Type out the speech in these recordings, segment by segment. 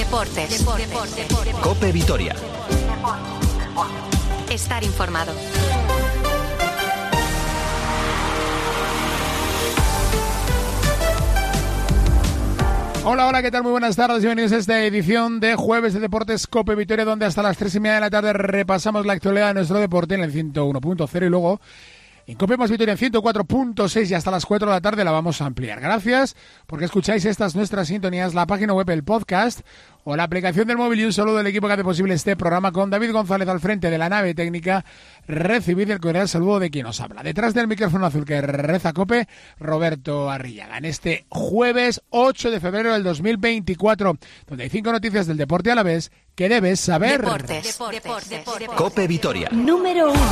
Deportes. COPE Vitoria. Estar informado. Hola, ¿qué tal? Muy buenas tardes y bienvenidos a esta edición de Jueves de Deportes COPE Vitoria, donde hasta las 3:30 de la tarde repasamos la actualidad de nuestro deporte en el 101.0 y luego en COPE más Vitoria en 104.6 y hasta las 4 de la tarde la vamos a ampliar. Gracias porque escucháis estas nuestras sintonías, la página web, el podcast o la aplicación del móvil, y un saludo del equipo que hace posible este programa con David González al frente de la nave técnica. Recibid el cordial saludo de quien os habla. Detrás del micrófono azul que reza COPE, Roberto Arrillaga. En este jueves 8 de febrero del 2024, donde hay 5 noticias del deporte a la vez que debes saber. Deportes. COPE Vitoria. Número 1.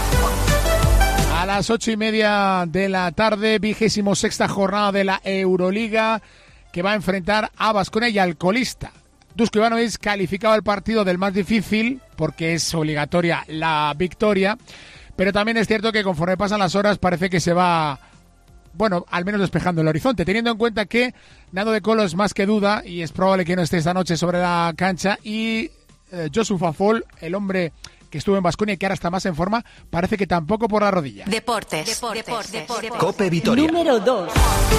A las 8:30 de la tarde, 26ª jornada de la Euroliga, que va a enfrentar a Baskonia y al colista. Dusko Ivanovic calificaba el partido del más difícil porque es obligatoria la victoria, pero también es cierto que conforme pasan las horas parece que se va, bueno, al menos despejando el horizonte, teniendo en cuenta que Nando De Colo es más que duda y es probable que no esté esta noche sobre la cancha, y Joshua Fall, el hombre que estuvo en Baskonia y que ahora está más en forma, parece que tampoco por la rodilla. Deportes. COPE Vitoria. Número 2.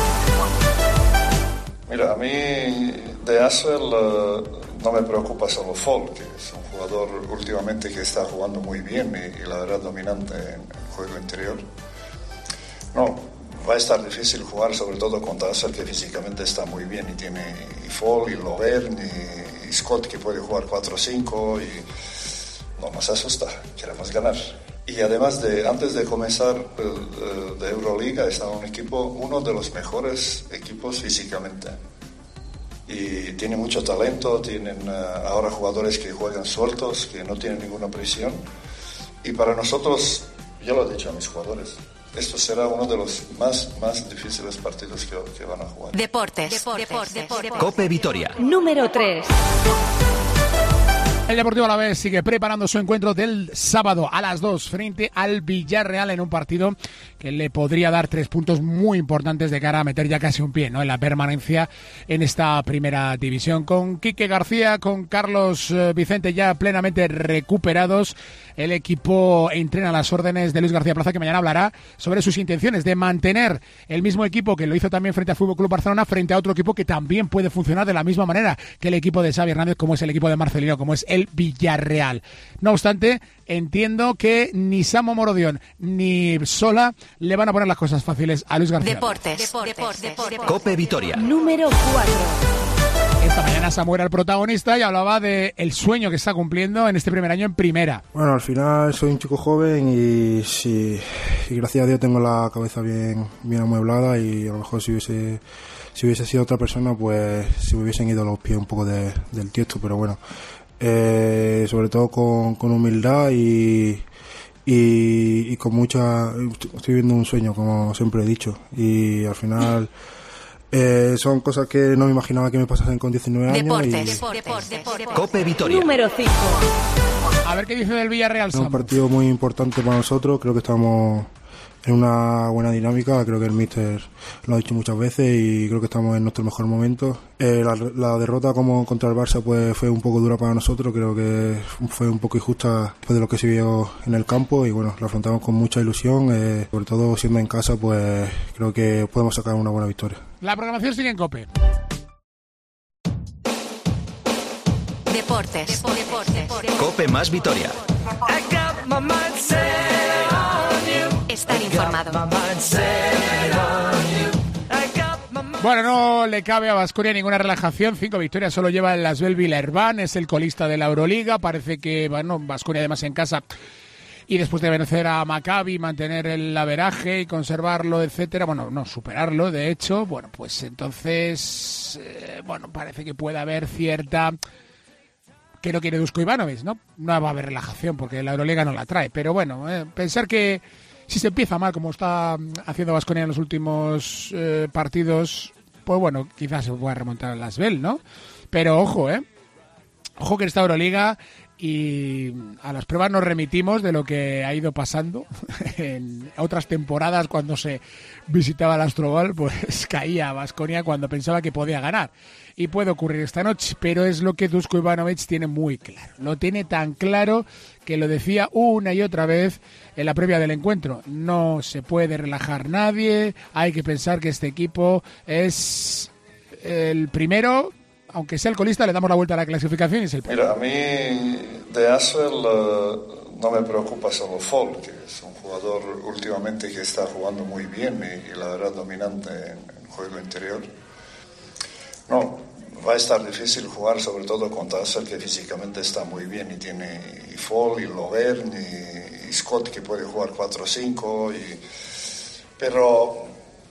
Mira, a mí de Aswell no me preocupa solo Fall, que es un jugador últimamente que está jugando muy bien y la verdad dominante en el juego interior. No, va a estar difícil jugar sobre todo contra Aswell, que físicamente está muy bien y tiene y Fall y Lovern y Scott, que puede jugar 4-5 y no nos asusta, queremos ganar. Y además, antes de comenzar de Euroliga, está uno de los mejores equipos físicamente. Y tiene mucho talento, tienen ahora jugadores que juegan sueltos, que no tienen ninguna presión. Y para nosotros, yo lo he dicho a mis jugadores, esto será uno de los más difíciles partidos que van a jugar. Deportes. COPE Vitoria. Número 3. El Deportivo Alavés sigue preparando su encuentro del sábado a las 2 frente al Villarreal, en un partido que le podría dar 3 puntos muy importantes de cara a meter ya casi un pie, ¿no?, en la permanencia en esta primera división. Con Quique García, con Carlos Vicente ya plenamente recuperados, el equipo entrena a las órdenes de Luis García Plaza, que mañana hablará sobre sus intenciones de mantener el mismo equipo que lo hizo también frente al FC Barcelona, frente a otro equipo que también puede funcionar de la misma manera que el equipo de Xavi Hernández, como es el equipo de Marcelino, como es el Villarreal. No obstante, entiendo que ni Samo Morodion ni Sola le van a poner las cosas fáciles a Luis García. Deportes. COPE Vitoria. Número 4. Esta mañana Samu era el protagonista y hablaba de el sueño que está cumpliendo en este primer año en primera. Bueno, al final soy un chico joven y gracias a Dios tengo la cabeza bien amueblada, y a lo mejor si hubiese sido otra persona, pues se me hubiesen ido los pies un poco del tiesto, pero bueno, sobre todo con humildad y con mucha... Estoy viviendo un sueño, como siempre he dicho, y al final son cosas que no me imaginaba que me pasasen con 19 años. Deportes. COPE Vitoria. Número 5. A ver qué dice del Villarreal, Es un Samu. partido muy importante para nosotros, creo que estamos en una buena dinámica, creo que el míster lo ha dicho muchas veces y creo que estamos en nuestro mejor momento. La derrota como contra el Barça pues fue un poco dura para nosotros, creo que fue un poco injusta después de lo que se vio en el campo, y bueno, lo afrontamos con mucha ilusión, sobre todo siendo en casa, pues creo que podemos sacar una buena victoria. La programación sigue en COPE. Deportes. COPE más Vitoria. Estar informado. Bueno, no le cabe a Baskonia ninguna relajación. 5 victorias solo lleva el Asvel Villeurbanne, es el colista de la Euroliga. Parece que, bueno, Baskonia además en casa, y después de vencer a Maccabi, mantener el averaje y conservarlo, etcétera, bueno, no, superarlo, de hecho, bueno, pues entonces, bueno, parece que puede haber cierta... que no quiere Dusko Ivanovic, ¿no? No va a haber relajación porque la Euroliga no la trae, pero bueno, pensar que si se empieza mal, como está haciendo Baskonia en los últimos partidos, pues bueno, quizás se pueda remontar al Asvel, ¿no? Pero ojo, ojo que en esta Euroliga y a las pruebas nos remitimos de lo que ha ido pasando en otras temporadas cuando se visitaba el Astroval, pues caía Baskonia cuando pensaba que podía ganar. Y puede ocurrir esta noche, pero es lo que Dusko Ivanovic tiene muy claro. Lo tiene tan claro que lo decía una y otra vez en la previa del encuentro. No se puede relajar nadie, hay que pensar que este equipo es el primero, aunque sea el colista, le damos la vuelta a la clasificación y es el primero. Mira, a mí de Asbel no me preocupa solo Folk, que es un jugador últimamente que está jugando muy bien y la verdad dominante en juego interior. No, va a estar difícil jugar sobre todo contra Asbel, que físicamente está muy bien y tiene y Folk y Lovern y Scott, que puede jugar 4-5, pero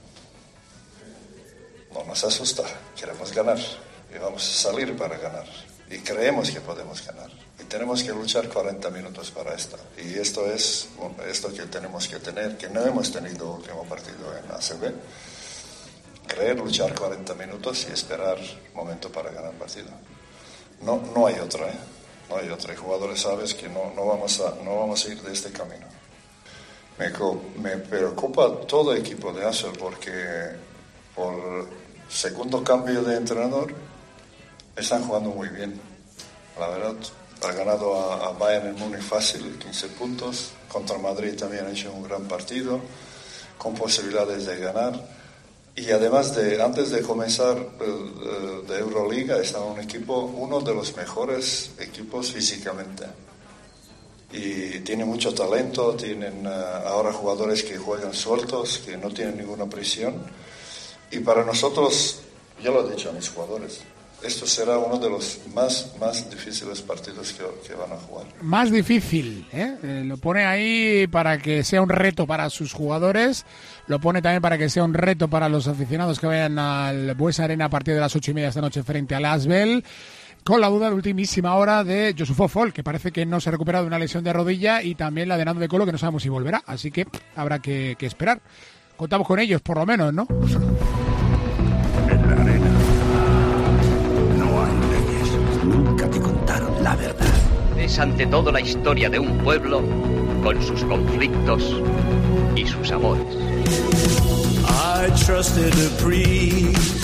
no nos asusta, queremos ganar y vamos a salir para ganar y creemos que podemos ganar y tenemos que luchar 40 minutos para esto, y esto es esto que tenemos que tener, que no hemos tenido el último partido en ACB. Creer, luchar 40 minutos y esperar momento para ganar partido. No hay otra, no hay otra. Y jugadores sabes que no vamos a ir de este camino. Me preocupa todo el equipo de Asbel porque por segundo cambio de entrenador están jugando muy bien. La verdad, ha ganado a Bayern en Múnich fácil, 15 puntos. Contra Madrid también ha hecho un gran partido, con posibilidades de ganar. Y además, antes de comenzar de Euroliga, estaba un equipo, uno de los mejores equipos físicamente. Y tiene mucho talento, tienen ahora jugadores que juegan sueltos, que no tienen ninguna presión. Y para nosotros, ya lo he dicho a mis jugadores, esto será uno de los más difíciles partidos que van a jugar. Más difícil, lo pone ahí para que sea un reto para sus jugadores, lo pone también para que sea un reto para los aficionados que vayan al Buesa Arena a partir de las 8:30 esta noche frente al Asbel, con la duda de ultimísima hora de Josufo Folk, que parece que no se ha recuperado de una lesión de rodilla, y también la de Nando de Colo, que no sabemos si volverá, así que habrá que esperar. Contamos con ellos, por lo menos, ¿no? En la arena no hay leyes. Nunca te contaron la verdad. Es ante todo la historia de un pueblo con sus conflictos y sus amores. I trusted a priest.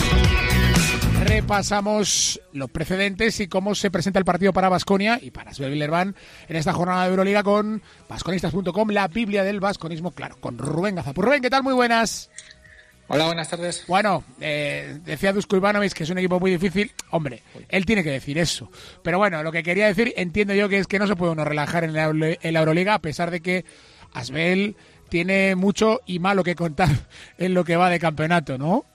Repasamos los precedentes y cómo se presenta el partido para Baskonia y para Asbel Villeurbanne en esta jornada de Euroliga con baskonistas.com, la Biblia del baskonismo, claro, con Rubén Gazapur. Rubén, ¿qué tal? Muy buenas. Hola, buenas tardes. Bueno, decía Dusko Ivanovic que es un equipo muy difícil. Hombre, él tiene que decir eso. Pero bueno, lo que quería decir, entiendo yo que es que no se puede uno relajar en la Euroliga, a pesar de que Asbel tiene mucho y malo que contar en lo que va de campeonato, ¿no?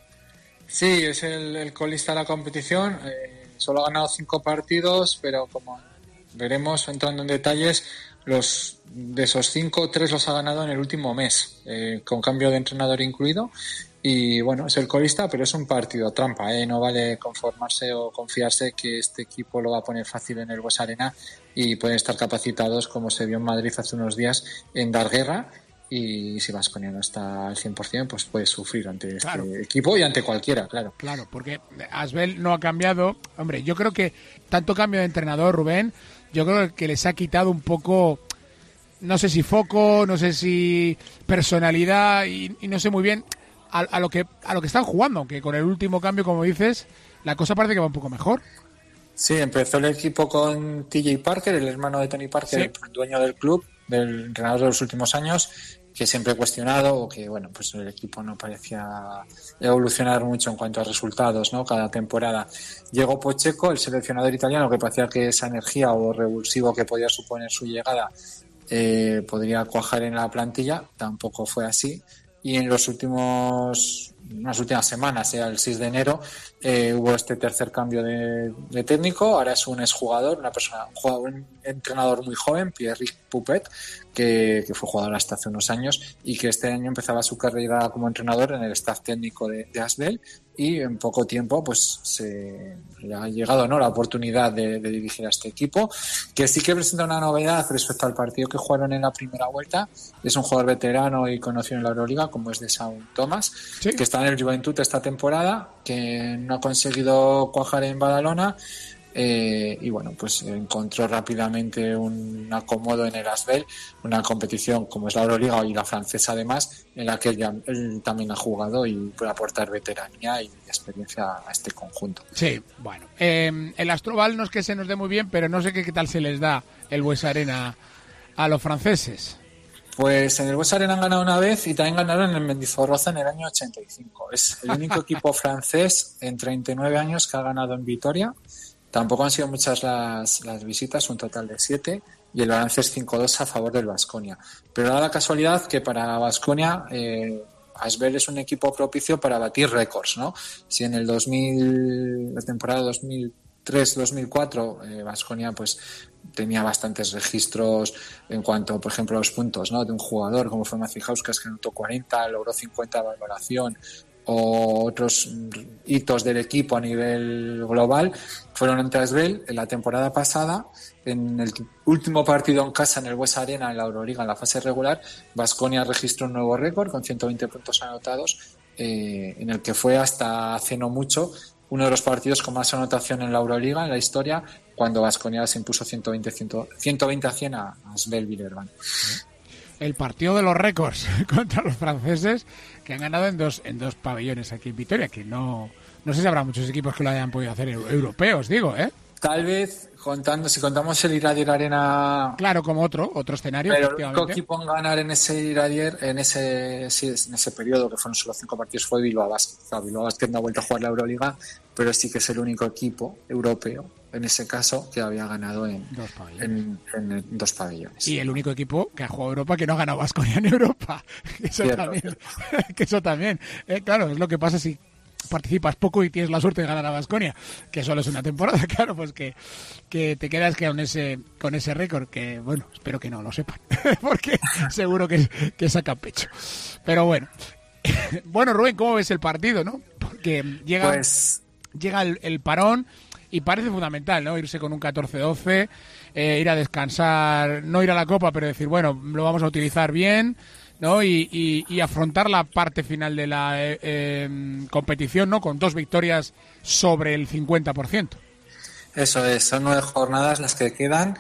Sí, es el colista de la competición. Solo ha ganado 5 partidos, pero como veremos entrando en detalles, de esos 5, 3 los ha ganado en el último mes, con cambio de entrenador incluido. Y bueno, es el colista, pero es un partido trampa, no vale conformarse o confiarse que este equipo lo va a poner fácil en el Buesa Arena y pueden estar capacitados, como se vio en Madrid hace unos días, en dar guerra. Y si Baskonia no está al 100%, pues puede sufrir ante este equipo y ante cualquiera, claro. Claro, porque Asbel no ha cambiado. Hombre, yo creo que tanto cambio de entrenador, Rubén, yo creo que les ha quitado un poco, no sé si foco, no sé si personalidad y no sé muy bien a lo que están jugando, aunque con el último cambio, como dices, la cosa parece que va un poco mejor. Sí, empezó el equipo con TJ Parker, el hermano de Tony Parker, sí, el dueño del club, del entrenador de los últimos años, que siempre he cuestionado, o que bueno, pues el equipo no parecía evolucionar mucho en cuanto a resultados, ¿no? Cada temporada. Llegó Pocheco, el seleccionador italiano, que parecía que esa energía o revulsivo que podía suponer su llegada podría cuajar en la plantilla. Tampoco fue así. Y en unas últimas semanas, el 6 de enero, hubo este tercer cambio de técnico. Ahora es un exjugador, un entrenador muy joven, Pierrick Poupet, que fue jugador hasta hace unos años y que este año empezaba su carrera como entrenador en el staff técnico de Asbel, y en poco tiempo pues se le ha llegado, ¿no?, la oportunidad de dirigir a este equipo, que sí que presenta una novedad respecto al partido que jugaron en la primera vuelta. Es un jugador veterano y conocido en la Euroliga, como es Desaun Thomas, sí, que está en el Juventud esta temporada, que no ha conseguido cuajar en Badalona. y bueno, pues encontró rápidamente un acomodo en el Asvel, una competición como es la Euroliga y la francesa además, en la que él también ha jugado y puede aportar veteranía y experiencia a este conjunto. Sí, bueno, el Astroval no es que se nos dé muy bien, pero no sé qué tal se les da el Buesa Arena a los franceses. Pues en el Buesa Arena han ganado una vez y también ganaron en el Mendizorroza en el año 85. Es el único equipo francés en 39 años que ha ganado en Vitoria. Tampoco han sido muchas las visitas, un total de 7, y el balance es 5-2 a favor del Baskonia. Pero da la casualidad que para Baskonia Asvel es un equipo propicio para batir récords, ¿no? Si en el la temporada 2003-2004 Baskonia pues tenía bastantes registros en cuanto, por ejemplo, a los puntos, ¿no? De un jugador como fue Macijauskas, que anotó 40, logró 50 de valoración, o otros hitos del equipo a nivel global, fueron ante Asvel en la temporada pasada. En el último partido en casa en el Buesa Arena en la Euroliga en la fase regular, Baskonia registró un nuevo récord con 120 puntos anotados, en el que fue hasta hace no mucho uno de los partidos con más anotación en la Euroliga en la historia, cuando Baskonia se impuso 120-100 a Asvel Villeurbanne. El partido de los récords contra los franceses, que han ganado en dos pabellones aquí en Vitoria, que no sé si habrá muchos equipos que lo hayan podido hacer europeos, digo, ¿eh? Tal vez, si contamos el Iradier Arena... Claro, como otro escenario. Pero el único equipo en ganar en ese Iradier, en ese periodo, que fueron solo 5 partidos, fue Bilbao Basket. Bilbao Basket no ha vuelto a jugar la Euroliga, pero sí que es el único equipo europeo, en ese caso, que había ganado en 2 pabellones. Y el único equipo que ha jugado Europa que no ha ganado Baskonia en Europa. Eso también. Claro, es lo que pasa si participas poco y tienes la suerte de ganar a Baskonia, que solo es una temporada, claro, pues que te quedas con ese récord, que bueno, espero que no lo sepan, porque seguro que sacan pecho. Pero bueno. Bueno, Rubén, ¿cómo ves el partido, no? Porque llega el parón y parece fundamental, ¿no? Irse con un 14-12, ir a descansar, no ir a la Copa, pero decir, bueno, lo vamos a utilizar bien, ¿no? Y afrontar la parte final de la competición, ¿no? Con 2 victorias sobre el 50%. Eso es, son 9 jornadas las que quedan.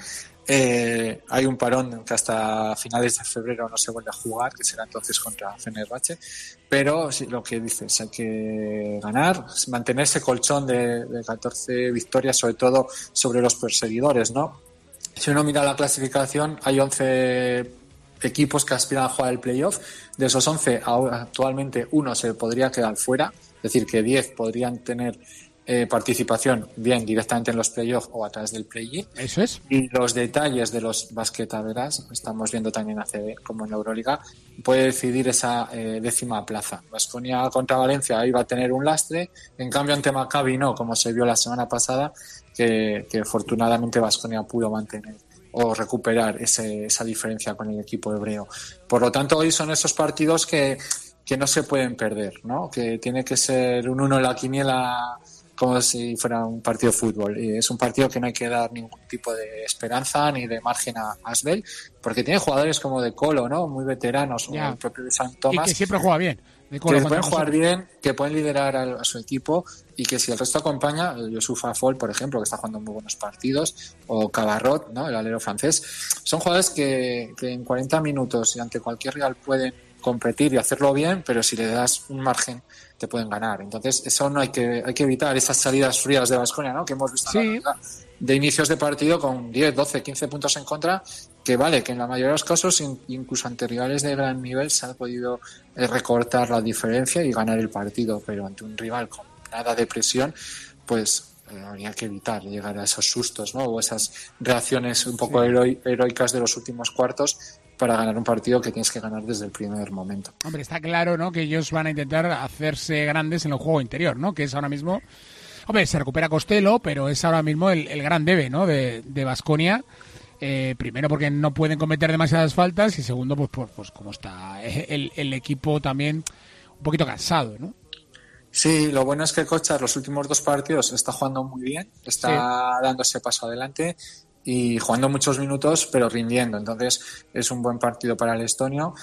Hay un parón que hasta finales de febrero no se vuelve a jugar, que será entonces contra Fenerbahce, pero sí, lo que dices, hay que ganar, mantener ese colchón de 14 victorias, sobre todo sobre los perseguidores, ¿no? Si uno mira la clasificación, hay 11 equipos que aspiran a jugar el playoff. De esos 11, actualmente uno se podría quedar fuera, es decir, que 10 podrían tener participación bien directamente en los playoffs o a través del play-in. Eso es. Y los detalles de los basquetaveras, estamos viendo también ACB como en la Euroliga, puede decidir esa 10ª plaza. Baskonia contra Valencia iba a tener un lastre, en cambio ante Maccabi no, como se vio la semana pasada, que afortunadamente Baskonia pudo mantener o recuperar esa diferencia con el equipo hebreo. Por lo tanto, hoy son esos partidos que no se pueden perder, ¿no? Que tiene que ser un 1 en la quiniela, como si fuera un partido de fútbol. Y es un partido que no hay que dar ningún tipo de esperanza ni de margen a Asvel, porque tiene jugadores como De Colo, ¿no? Muy veteranos, como el propio de San Tomás. Y que siempre juega bien. Que pueden jugar bien, que pueden liderar a su equipo, y que si el resto acompaña, Youssouf Afol, por ejemplo, que está jugando muy buenos partidos, o Cabarrot, ¿no? El alero francés, son jugadores que en 40 minutos y ante cualquier rival pueden competir y hacerlo bien, pero si le das un margen te pueden ganar. Entonces eso no hay que evitar, esas salidas frías de Baskonia, ¿no? Que hemos visto de inicios de partido con 10, 12, 15 puntos en contra, que vale, que en la mayoría de los casos, incluso ante rivales de gran nivel, se ha podido recortar la diferencia y ganar el partido, pero ante un rival con nada de presión, pues habría que evitar llegar a esos sustos, ¿no? O esas reacciones un poco heroicas de los últimos cuartos para ganar un partido que tienes que ganar desde el primer momento. Hombre, está claro, ¿no?, que ellos van a intentar hacerse grandes en el juego interior, ¿no? Que es ahora mismo... Hombre, se recupera Costello, pero es ahora mismo el gran debe, ¿no?, de Baskonia. Primero porque no pueden cometer demasiadas faltas y segundo, pues como está el equipo también un poquito cansado, ¿no? Sí, lo bueno es que Kochar los últimos 2 partidos está jugando muy bien, está dándose paso adelante y jugando muchos minutos, pero rindiendo. Entonces es un buen partido para el estonio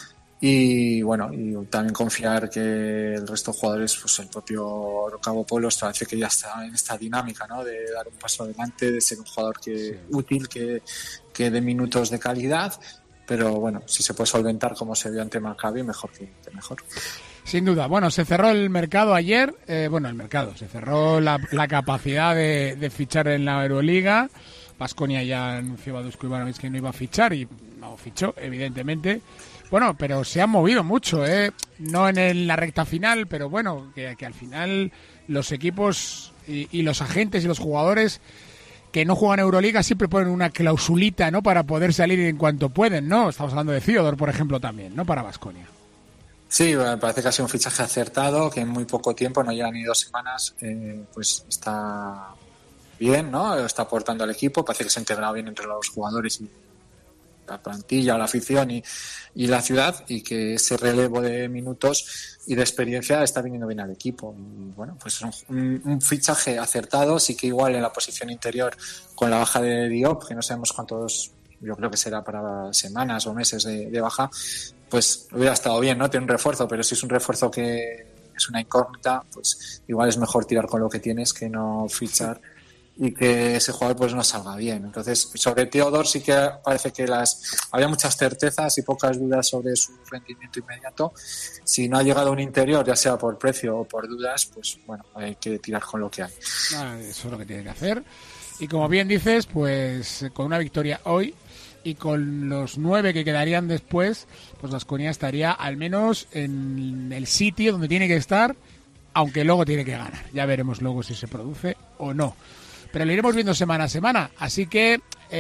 Y bueno, y también confiar que el resto de jugadores, pues el propio Cabo Polo parece que ya está en esta dinámica, ¿no? De dar un paso adelante, de ser un jugador útil, que dé minutos de calidad, pero bueno, si se puede solventar como se vio ante Maccabi, mejor que mejor. Sin duda. Bueno, se cerró el mercado ayer. Se cerró la capacidad de fichar en la Euroliga. Baskonia ya anunció a Dusko Ivanovic que no iba a fichar y no fichó, evidentemente. Bueno, pero se han movido mucho, no en la recta final, pero bueno, que al final los equipos y los agentes y los jugadores que no juegan Euroliga siempre ponen una clausulita, ¿no? Para poder salir en cuanto pueden, ¿no? Estamos hablando de Theodore, por ejemplo, también, ¿no? Para Baskonia. Sí, me parece que ha sido un fichaje acertado, que en muy poco tiempo, no lleva ni 2 semanas, pues está bien, ¿no? Está aportando al equipo, parece que se ha integrado bien entre los jugadores y la plantilla, la afición y la ciudad, y que ese relevo de minutos y de experiencia está viniendo bien al equipo. Y bueno, pues es un fichaje acertado. Sí que igual en la posición interior, con la baja de Diop, que no sabemos cuántos, yo creo que será para semanas o meses de baja, pues hubiera estado bien, ¿no? Tiene un refuerzo, pero si es un refuerzo que es una incógnita, pues igual es mejor tirar con lo que tienes que no fichar y que ese jugador pues no salga bien. Entonces, sobre Theodore sí que parece que había muchas certezas y pocas dudas sobre su rendimiento inmediato. Si no ha llegado a un interior, ya sea por precio o por dudas, pues bueno, hay que tirar con lo que hay. Eso es lo que tiene que hacer. Y como bien dices, pues con una victoria hoy y con los 9 que quedarían después, pues Baskonia estaría al menos en el sitio donde tiene que estar, aunque luego tiene que ganar. Ya veremos luego si se produce o no. Pero lo iremos viendo semana a semana. Así que,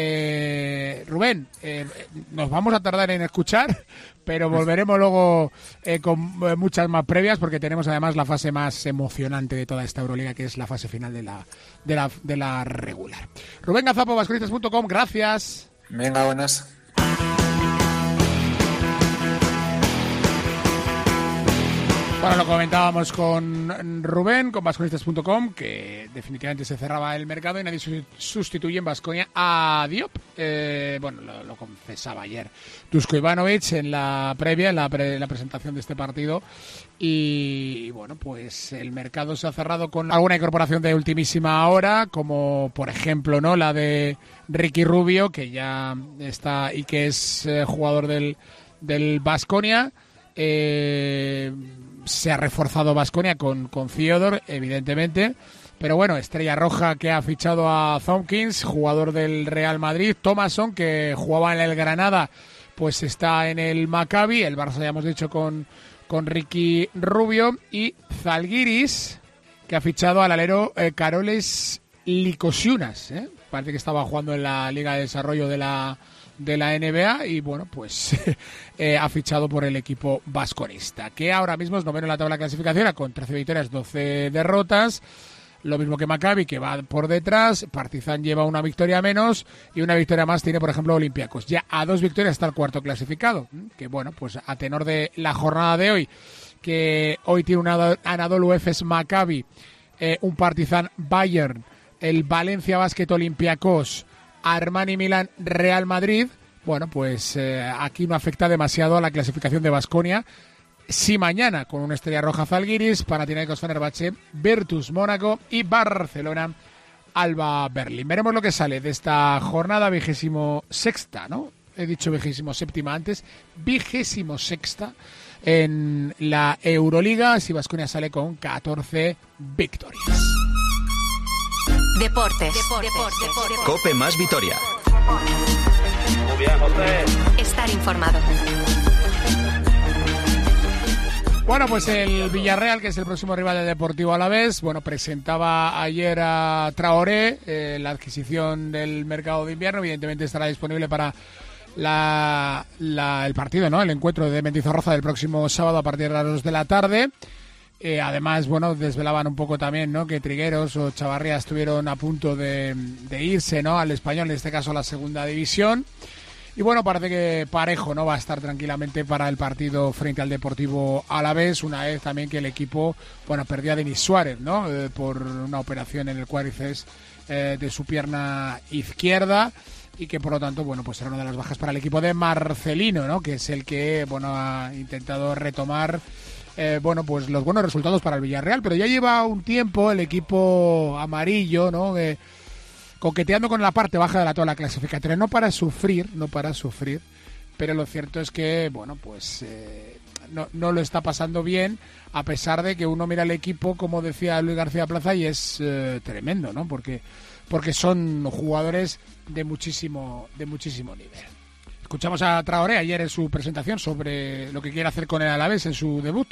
Rubén, nos vamos a tardar en escuchar, pero volveremos luego con muchas más previas, porque tenemos además la fase más emocionante de toda esta Euroliga, que es la fase final de la regular. Rubén Gazapo, basconistas.com, gracias. Venga, buenas. Bueno, lo comentábamos con Rubén, con basconistas.com, que definitivamente se cerraba el mercado y nadie sustituye en Baskonia a Diop. Lo confesaba ayer Dusko Ivanovic en la previa, en la presentación de este partido. Y bueno, pues el mercado se ha cerrado con alguna incorporación de ultimísima hora, como por ejemplo, ¿no?, la de Ricky Rubio, que ya está y que es jugador del Baskonia. Se ha reforzado Baskonia con Theodore, evidentemente, pero bueno, Estrella Roja, que ha fichado a Thompkins, jugador del Real Madrid. Thomason, que jugaba en el Granada, pues está en el Maccabi. El Barça, ya hemos dicho, con Ricky Rubio. Y Zalgiris, que ha fichado al alero Karolis Likosiunas, parece que estaba jugando en la Liga de Desarrollo de la NBA y bueno, pues ha fichado por el equipo basconista, que ahora mismo es noveno en la tabla clasificación con 13 victorias, 12 derrotas, lo mismo que Maccabi, que va por detrás. Partizan lleva una victoria menos y una victoria más tiene, por ejemplo, Olympiacos. Ya a 2 victorias está el cuarto clasificado, que bueno, pues a tenor de la jornada de hoy, que hoy tiene un Anadolu Efes Maccabi, un Partizan Bayern, el Valencia Basket Olympiacos, Armani Milán Real Madrid. Bueno, pues aquí no afecta demasiado a la clasificación de Baskonia. Sí, mañana con una Estrella Roja Zalgiris, Panathinaikos Fenerbahce, Virtus Mónaco y Barcelona Alba Berlín. Veremos lo que sale de esta jornada 26ª, ¿no? He dicho 27ª antes, 26ª en la Euroliga, si Baskonia sale con 14 victorias. Deportes. Cope más Vitoria. Muy bien, José. Estar informado. Bueno, pues el Villarreal, que es el próximo rival del Deportivo Alavés, bueno, presentaba ayer a Traoré, la adquisición del mercado de invierno. Evidentemente estará disponible para el partido, ¿no? El encuentro de Mendizorroza del próximo sábado a partir de las 2 de la tarde. Además, bueno, desvelaban un poco también, ¿no?, que Trigueros o Chavarría estuvieron a punto de irse, ¿no?, al Español, en este caso a la segunda división. Y bueno, parece que Parejo no va a estar tranquilamente para el partido frente al Deportivo Alavés, una vez también que el equipo, bueno, perdió a Denis Suárez, ¿no?, por una operación en el cuádriceps de su pierna izquierda. y que por lo tanto, bueno, pues será una de las bajas para el equipo de Marcelino, ¿no? Que es el que, bueno, ha intentado retomar bueno, pues los buenos resultados para el Villarreal, pero ya lleva un tiempo el equipo amarillo, ¿no? Coqueteando con la parte baja de la tabla clasificatoria, no para sufrir, pero lo cierto es que, bueno, pues no lo está pasando bien, a pesar de que uno mira el equipo, como decía Luis García Plaza, y es tremendo, ¿no? Porque son jugadores de muchísimo nivel. Escuchamos a Traoré ayer en su presentación sobre lo que quiere hacer con el Alavés en su debut.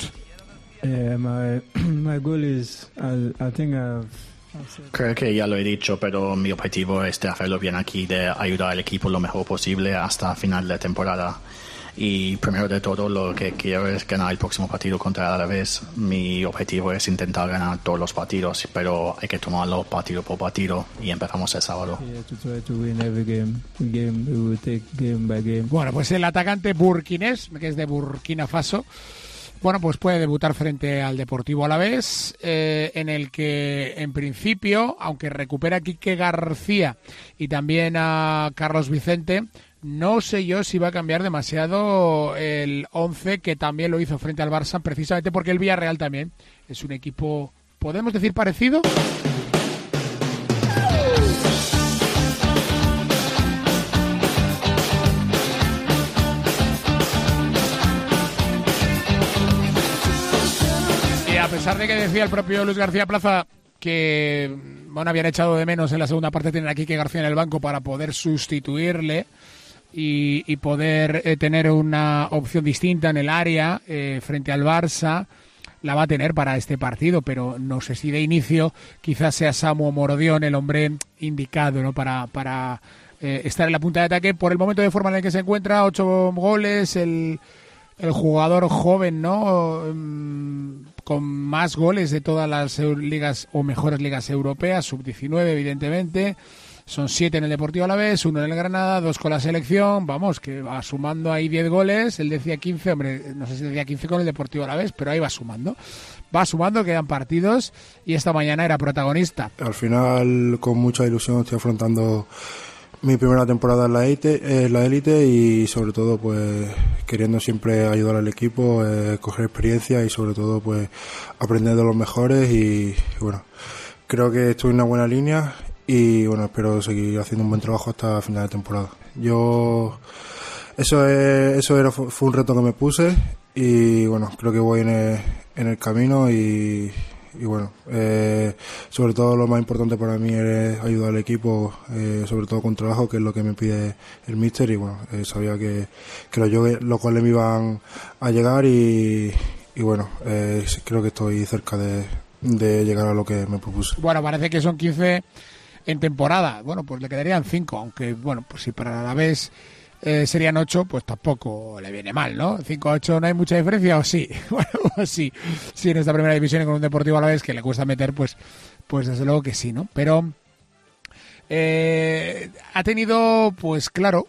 My goal is, I think Creo que ya lo he dicho, pero mi objetivo es de hacerlo bien aquí, de ayudar al equipo lo mejor posible hasta final de temporada. Y primero de todo, lo que quiero es ganar el próximo partido contra el Alavés. Mi objetivo es intentar ganar todos los partidos, pero hay que tomarlo partido por partido y empezamos el sábado. Bueno, pues el atacante burkinés, que es de Burkina Faso, bueno, pues puede debutar frente al Deportivo Alavés, en el que en principio, aunque recupera a Quique García y también a Carlos Vicente, no sé yo si va a cambiar demasiado el 11, que también lo hizo frente al Barça, precisamente porque el Villarreal también es un equipo, ¿podemos decir parecido? Y a pesar de que decía el propio Luis García Plaza que, bueno, habían echado de menos en la segunda parte tener a Quique García en el banco para poder sustituirle y poder tener una opción distinta en el área frente al Barça, la va a tener para este partido, pero no sé si de inicio quizás sea Samu Morodion el hombre indicado, ¿no? para estar en la punta de ataque por el momento de forma en el que se encuentra. 8 goles, el jugador joven, ¿no? Con más goles de todas las ligas o mejores ligas europeas, sub-19 evidentemente. Son 7 en el Deportivo Alavés, 1 en el Granada, 2 con la selección. Vamos, que va sumando ahí 10 goles. Él decía 15, hombre, no sé si decía 15 con el Deportivo Alavés, pero ahí va sumando. Quedan partidos y esta mañana era protagonista. Al final, con mucha ilusión, estoy afrontando mi primera temporada en la élite y sobre todo pues queriendo siempre ayudar al equipo, coger experiencia y sobre todo pues aprender de los mejores y bueno, creo que estoy en una buena línea y bueno, espero seguir haciendo un buen trabajo hasta final de temporada. Fue un reto que me puse y bueno, creo que voy en el camino y bueno, sobre todo lo más importante para mí es ayudar al equipo, sobre todo con trabajo, que es lo que me pide el míster y bueno, sabía que los goles me iban a llegar y bueno, creo que estoy cerca de llegar a lo que me propuse. Bueno, parece que son 15 en temporada, bueno, pues le quedarían 5, aunque bueno, pues si para la vez serían 8, pues tampoco le viene mal, ¿no? 5-8 no hay mucha diferencia, ¿o sí? Bueno, pues sí en esta primera división y con un Deportivo Alavés que le cuesta meter, pues desde luego que sí, ¿no? Pero ha tenido, pues claro,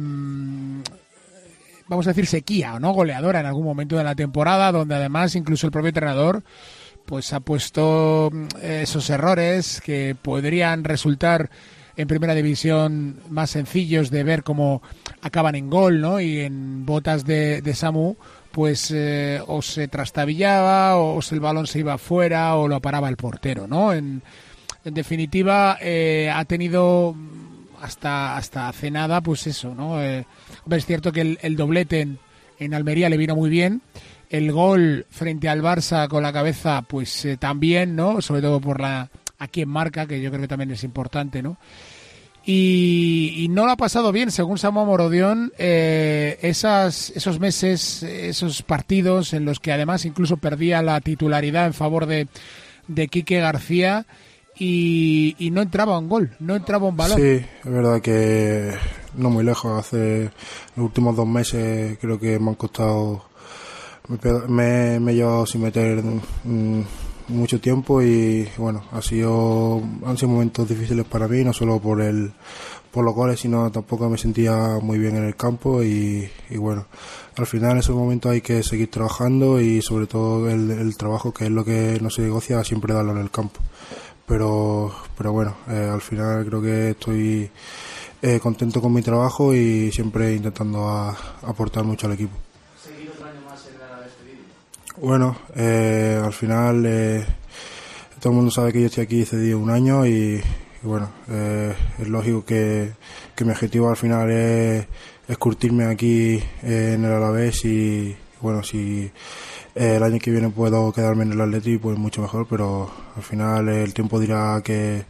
vamos a decir sequía, ¿no? Goleadora en algún momento de la temporada, donde además incluso el propio entrenador pues ha puesto esos errores que podrían resultar en primera división más sencillos de ver cómo acaban en gol, ¿no? Y en botas de Samu, pues o se trastabillaba o el balón se iba afuera o lo paraba el portero, ¿no? En definitiva, ha tenido hasta hace nada, pues eso, ¿no? Hombre, es cierto que el doblete en Almería le vino muy bien. El gol frente al Barça con la cabeza, pues también, ¿no? Sobre todo por a quien marca, que yo creo que también es importante, ¿no? Y no lo ha pasado bien, según Samu Morodion, esos meses, esos partidos en los que además incluso perdía la titularidad en favor de Quique García y no entraba un gol, no entraba un balón. Sí, es verdad que no muy lejos, hace los últimos 2 meses creo que me han costado, me he llevado sin meter mucho tiempo y bueno, han sido momentos difíciles para mí, no solo por los goles, sino tampoco me sentía muy bien en el campo y bueno, al final en esos momentos hay que seguir trabajando y sobre todo el trabajo, que es lo que no se negocia, siempre darlo en el campo, pero bueno, al final creo que estoy contento con mi trabajo y siempre intentando aportar mucho al equipo. ¿Seguir otro año más en la despedida? Bueno, al final todo el mundo sabe que yo estoy aquí cedido un año y bueno, es lógico que mi objetivo al final es curtirme aquí en el Alavés y bueno, si el año que viene puedo quedarme en el Atleti, pues mucho mejor, pero al final el tiempo dirá que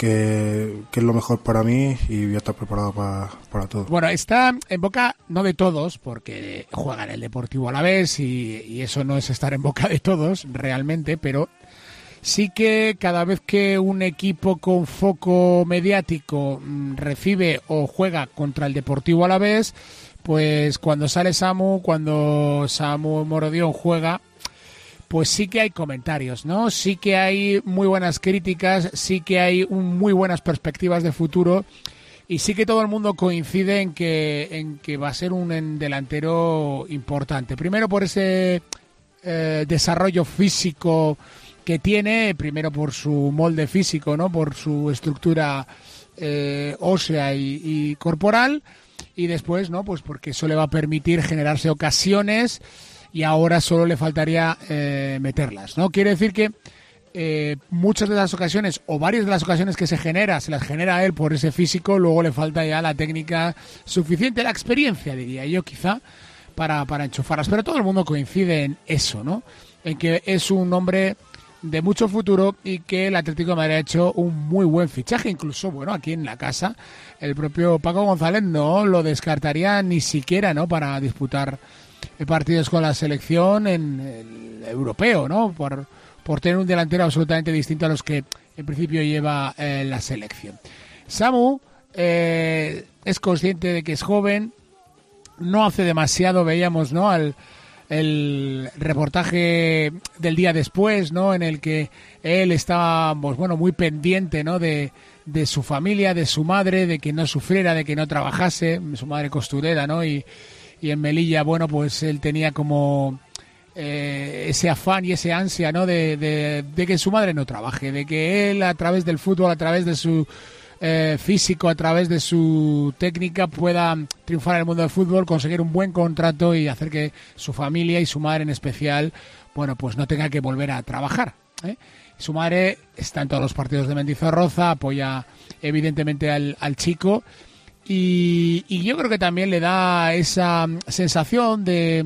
es lo mejor para mí y voy a estar preparado para todo. Bueno, está en boca no de todos, porque juega en el Deportivo Alavés y eso no es estar en boca de todos realmente, pero sí que cada vez que un equipo con foco mediático recibe o juega contra el Deportivo Alavés, pues cuando sale cuando Samu Morodion juega, pues sí que hay comentarios, ¿no? Sí que hay muy buenas críticas, sí que hay muy buenas perspectivas de futuro y sí que todo el mundo coincide en que va a ser un delantero importante. Primero por ese desarrollo físico que tiene, primero por su molde físico, ¿no? Por su estructura ósea y corporal, y después, ¿no? Pues porque eso le va a permitir generarse ocasiones y ahora solo le faltaría meterlas, ¿no? Quiere decir que muchas de las ocasiones o varias de las ocasiones que se las genera él por ese físico, luego le falta ya la técnica suficiente, la experiencia, diría yo, quizá, para enchufarlas. Pero todo el mundo coincide en eso, ¿no? En que es un hombre de mucho futuro y que el Atlético de Madrid ha hecho un muy buen fichaje. Incluso, bueno, aquí en la casa el propio Paco González no lo descartaría ni siquiera, ¿no? Para disputar partidos con la selección en el europeo, ¿no? Por tener un delantero absolutamente distinto a los que en principio lleva la selección. Samu es consciente de que es joven, no hace demasiado, veíamos, ¿no? El reportaje del día después, ¿no? En el que él estaba, pues bueno, muy pendiente, ¿no? De su familia, de su madre, de que no sufriera, de que no trabajase, su madre costurera, ¿no? Y en Melilla, bueno, pues él tenía como ese afán y ese ansia, ¿no? De que su madre no trabaje, de que él a través del fútbol, a través de su físico, a través de su técnica pueda triunfar en el mundo del fútbol, conseguir un buen contrato y hacer que su familia y su madre en especial, bueno, pues no tenga que volver a trabajar, ¿eh? Su madre está en todos los partidos de Mendizorroza, apoya evidentemente al chico y yo creo que también le da esa sensación de,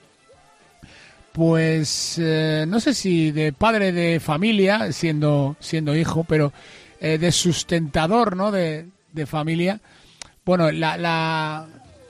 pues no sé si de padre de familia, siendo hijo, pero de sustentador, ¿no? De familia. Bueno, la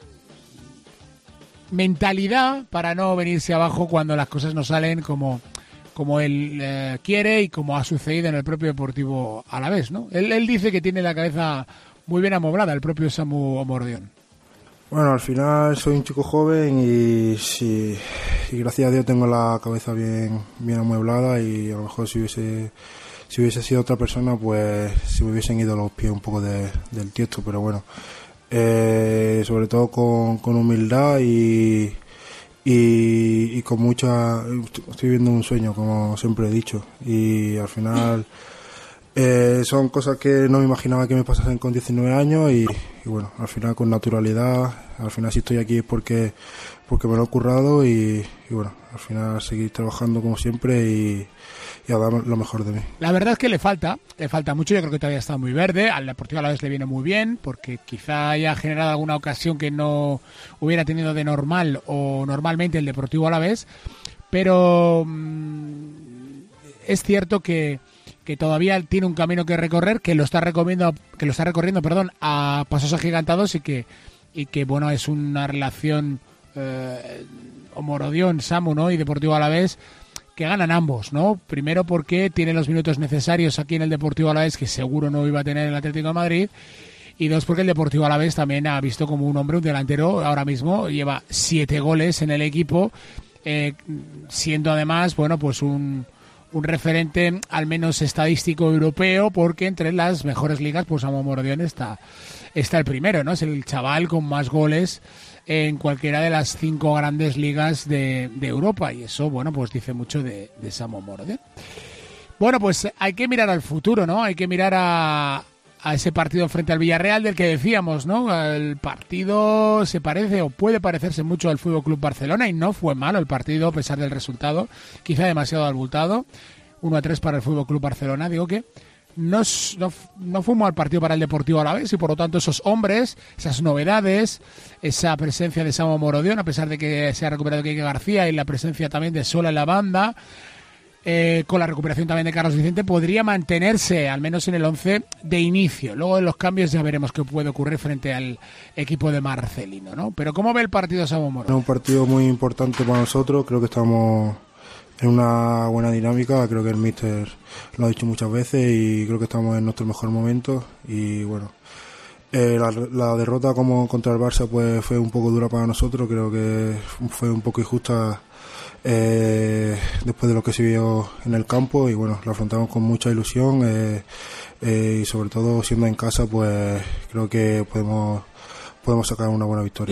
mentalidad para no venirse abajo cuando las cosas no salen como él quiere y como ha sucedido en el propio Deportivo Alavés, ¿no? Él dice que tiene la cabeza muy bien amoblada, el propio Samu Morodion. Bueno, al final soy un chico joven y gracias a Dios tengo la cabeza bien amueblada y a lo mejor si hubiese sido otra persona, pues se me hubiesen ido los pies un poco del tiesto, pero bueno, sobre todo con humildad y con mucha... Estoy viviendo un sueño, como siempre he dicho, y al final son cosas que no me imaginaba que me pasasen con 19 años y bueno, al final con naturalidad, al final si estoy aquí es porque me lo he currado y bueno, al final seguir trabajando como siempre y a dar lo mejor de mí. La verdad es que le falta mucho, yo creo que todavía está muy verde, al Deportivo Alavés le viene muy bien, porque quizá haya generado alguna ocasión que no hubiera tenido de normal o normalmente el Deportivo Alavés, pero es cierto que todavía tiene un camino que recorrer, que lo está recorriendo, a pasos agigantados y que bueno, es una relación Morodion, Samu, ¿no? Y Deportivo Alavés que ganan ambos, ¿no? Primero porque tiene los minutos necesarios aquí en el Deportivo Alavés, que seguro no iba a tener el Atlético de Madrid, y dos porque el Deportivo Alavés también ha visto como un delantero, ahora mismo lleva 7 goles en el equipo, siendo además, bueno, pues un referente al menos estadístico europeo, porque entre las mejores ligas, pues Samu Morodion está el primero, ¿no? Es el chaval con más goles en cualquiera de las 5 grandes ligas de Europa, y eso, bueno, pues dice mucho de Samu Morodion. Bueno, pues hay que mirar al futuro, ¿no? Hay que mirar a a ese partido frente al Villarreal del que decíamos, ¿no? El partido se parece o puede parecerse mucho al Fútbol Club Barcelona y no fue malo el partido a pesar del resultado, quizá demasiado abultado. 1-3 para el Fútbol Club Barcelona. Digo que no fue un mal partido para el Deportivo Alavés y por lo tanto esos hombres, esas novedades, esa presencia de Samu Morodion, a pesar de que se ha recuperado Quique García y la presencia también de Sola en la banda, con la recuperación también de Carlos Vicente, podría mantenerse al menos en el 11 de inicio. Luego en los cambios ya veremos qué puede ocurrir frente al equipo de Marcelino, ¿no? Pero ¿cómo ve el partido Samu Morodion? Es un partido muy importante para nosotros, creo que estamos en una buena dinámica, creo que el míster lo ha dicho muchas veces y creo que estamos en nuestro mejor momento y bueno, la derrota como contra el Barça pues fue un poco dura para nosotros, creo que fue un poco injusta después de lo que se vio en el campo y bueno, lo afrontamos con mucha ilusión y sobre todo siendo en casa pues creo que podemos sacar una buena victoria.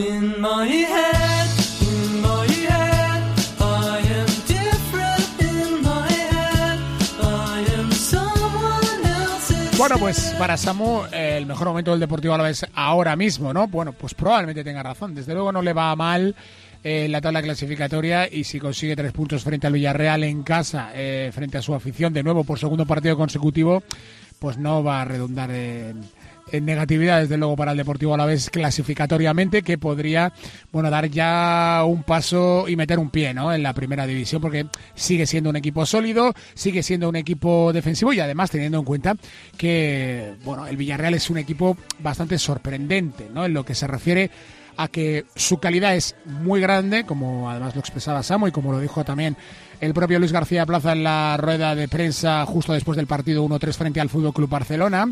Bueno, pues para Samu el mejor momento del Deportivo Alavés ahora mismo, ¿no? Bueno, pues probablemente tenga razón. Desde luego no le va mal la tabla clasificatoria y si consigue 3 puntos frente al Villarreal en casa, frente a su afición, de nuevo por segundo partido consecutivo, pues no va a redundar en negatividad, desde luego, para el Deportivo Alavés clasificatoriamente, que podría, bueno, dar ya un paso y meter un pie, ¿no?, en la primera división, porque sigue siendo un equipo sólido, sigue siendo un equipo defensivo y además teniendo en cuenta que, bueno, el Villarreal es un equipo bastante sorprendente, ¿no?, en lo que se refiere a que su calidad es muy grande, como además lo expresaba Samu y como lo dijo también el propio Luis García Plaza en la rueda de prensa justo después del partido 1-3 frente al Fútbol Club Barcelona.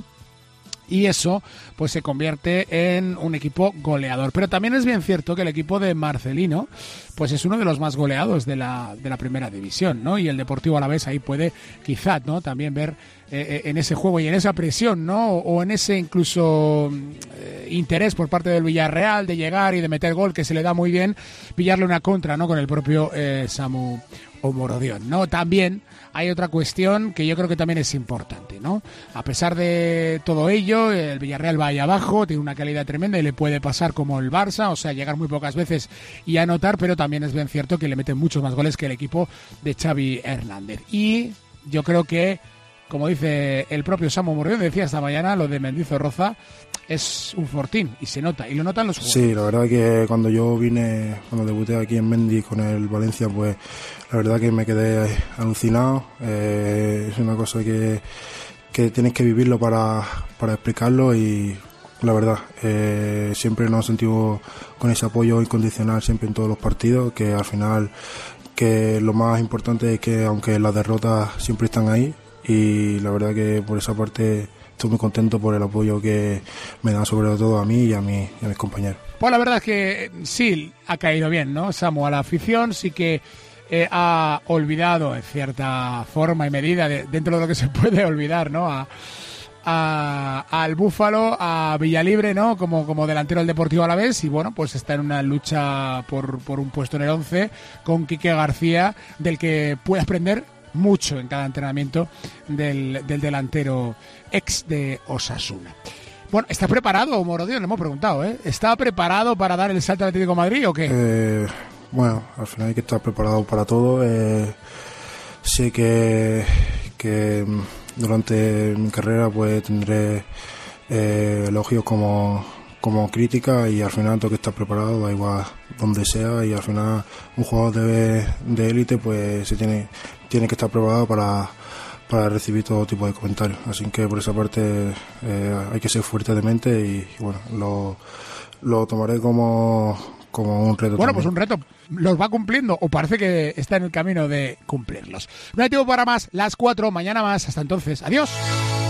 Y eso pues se convierte en un equipo goleador. Pero también es bien cierto que el equipo de Marcelino pues es uno de los más goleados de la primera división, ¿no? Y el Deportivo Alavés ahí puede quizás, ¿no?, también ver en ese juego y en esa presión, ¿no?, o en ese incluso interés por parte del Villarreal de llegar y de meter gol, que se le da muy bien, pillarle una contra, ¿no?, con el propio Samu Morodion, ¿no? También hay otra cuestión que yo creo que también es importante, ¿no? A pesar de todo ello, el Villarreal va ahí abajo, tiene una calidad tremenda y le puede pasar como el Barça, o sea, llegar muy pocas veces y anotar, pero también es bien cierto que le meten muchos más goles que el equipo de Xavi Hernández. Y yo creo que, como dice el propio Samu Morodion, decía esta mañana, lo de Mendizorroza es un fortín y se nota, y lo notan los jugadores. Sí, la verdad que cuando debuté aquí en Mendy con el Valencia, pues la verdad que me quedé alucinado. Es una cosa que tienes que vivirlo para explicarlo y la verdad, siempre nos sentimos con ese apoyo incondicional siempre en todos los partidos, que al final que lo más importante es que aunque las derrotas siempre están ahí, y la verdad que por esa parte estoy muy contento por el apoyo que me dan sobre todo a mí y a mis compañeros. Pues la verdad es que sí ha caído bien, ¿no?, Samu, a la afición, sí que ha olvidado en cierta forma y medida, dentro de lo que se puede olvidar, ¿no?, al Búfalo, a Villalibre, ¿no?, como delantero del Deportivo Alavés, y bueno, pues está en una lucha por un puesto en el 11 con Quique García, del que puede aprender mucho en cada entrenamiento del delantero ex de Osasuna. Bueno, ¿está preparado Morodion? Le hemos preguntado, ¿eh? ¿Está preparado para dar el salto al Atlético de Madrid o qué? Bueno, al final hay que estar preparado para todo. Sé que durante mi carrera pues tendré elogios como crítica, y al final tengo que estar preparado, da igual donde sea, y al final un jugador de élite pues se tiene que estar preparado para recibir todo tipo de comentarios, así que por esa parte hay que ser fuerte de mente y bueno, lo tomaré como un reto. Bueno, también. pues un reto. ¿Los va cumpliendo o parece que está en el camino de cumplirlos? No hay tiempo para más. Las 4, mañana más. Hasta entonces. Adiós.